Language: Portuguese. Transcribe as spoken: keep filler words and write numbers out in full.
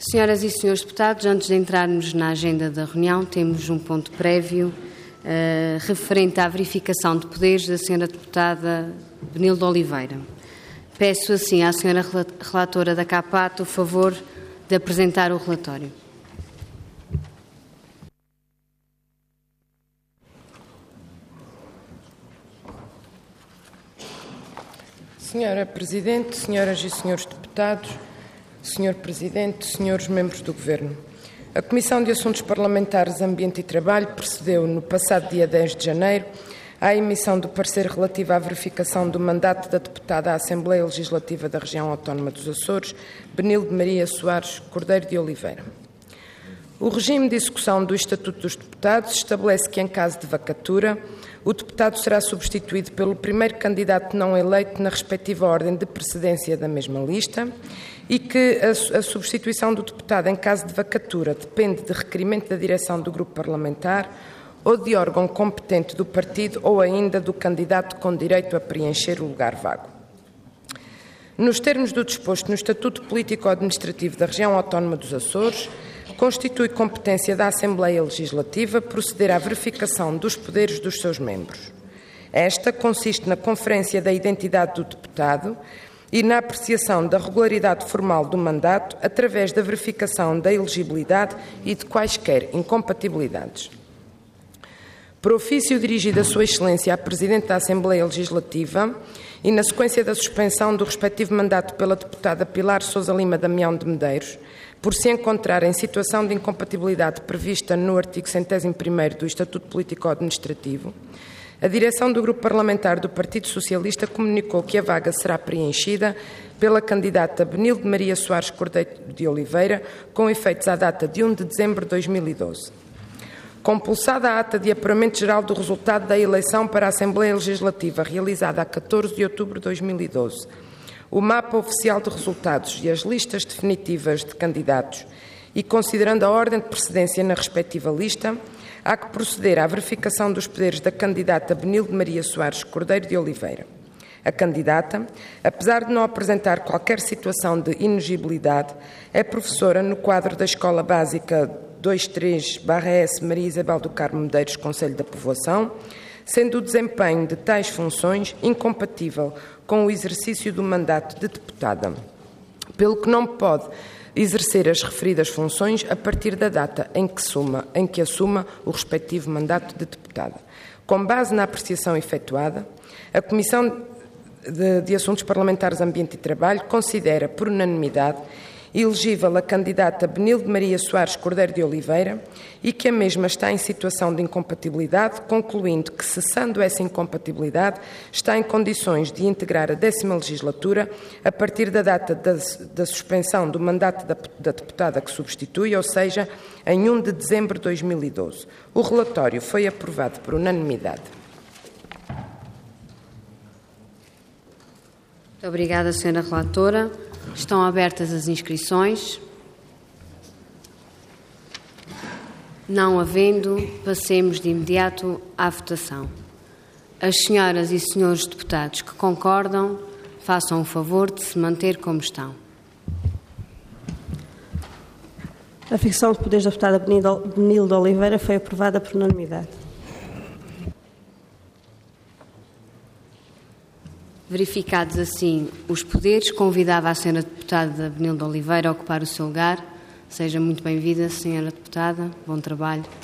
Senhoras e senhores deputados, antes de entrarmos na agenda da reunião, temos um ponto prévio uh, referente à verificação de poderes da senhora deputada Benilde Oliveira. Peço assim à senhora relatora da CAPAT o favor de apresentar o relatório. Senhora Presidente, senhoras e senhores deputados, senhor Presidente, senhores membros do Governo, a Comissão de Assuntos Parlamentares, Ambiente e Trabalho procedeu, no passado dia dez de janeiro, à emissão do parecer relativo à verificação do mandato da deputada à Assembleia Legislativa da Região Autónoma dos Açores, Benilde Maria Soares Cordeiro de Oliveira. O regime de execução do Estatuto dos Deputados estabelece que, em caso de vacatura, o deputado será substituído pelo primeiro candidato não eleito na respectiva ordem de precedência da mesma lista e que a, a substituição do deputado em caso de vacatura depende de requerimento da direção do grupo parlamentar ou de órgão competente do partido ou ainda do candidato com direito a preencher o lugar vago. Nos termos do disposto no Estatuto Político-Administrativo da Região Autónoma dos Açores, constitui competência da Assembleia Legislativa proceder à verificação dos poderes dos seus membros. Esta consiste na conferência da identidade do deputado e na apreciação da regularidade formal do mandato através da verificação da elegibilidade e de quaisquer incompatibilidades. Por ofício dirigido a Sua Excelência à Presidente da Assembleia Legislativa e na sequência da suspensão do respectivo mandato pela deputada Pilar Sousa Lima Damião de Medeiros, por se encontrar em situação de incompatibilidade prevista no artigo centésimo primeiro do Estatuto Político-Administrativo, a direção do Grupo Parlamentar do Partido Socialista comunicou que a vaga será preenchida pela candidata Benilde Maria Soares Cordeiro de Oliveira, com efeitos à data de primeiro de dezembro de dois mil e doze. Compulsada a ata de apuramento geral do resultado da eleição para a Assembleia Legislativa, realizada a catorze de outubro de dois mil e doze, o mapa oficial de resultados e as listas definitivas de candidatos e considerando a ordem de precedência na respectiva lista, há que proceder à verificação dos poderes da candidata Benilde Maria Soares Cordeiro de Oliveira. A candidata, apesar de não apresentar qualquer situação de inegibilidade, é professora no quadro da Escola Básica vinte e três barra S Maria Isabel do Carmo Medeiros, Concelho da Povoação, sendo o desempenho de tais funções incompatível com o exercício do mandato de deputada, pelo que não pode exercer as referidas funções a partir da data em que, suma, em que assuma o respectivo mandato de deputada. Com base na apreciação efetuada, a Comissão de, de Assuntos Parlamentares, Ambiente e Trabalho considera, por unanimidade, elegível a candidata Benilde Maria Soares Cordeiro de Oliveira e que a mesma está em situação de incompatibilidade, concluindo que, cessando essa incompatibilidade, está em condições de integrar a décima legislatura a partir da data da, da suspensão do mandato da, da deputada que substitui, ou seja, em primeiro de dezembro de dois mil e doze. O relatório foi aprovado por unanimidade. Muito obrigada, senhora relatora. Estão abertas as inscrições. Não havendo, passemos de imediato à votação. As senhoras e senhores deputados que concordam, façam o favor de se manter como estão. A fixação de poderes da deputada Benilde Oliveira foi aprovada por unanimidade. Verificados assim os poderes, convidava a senhora deputada Benilde Oliveira a ocupar o seu lugar. Seja muito bem-vinda, senhora deputada. Bom trabalho.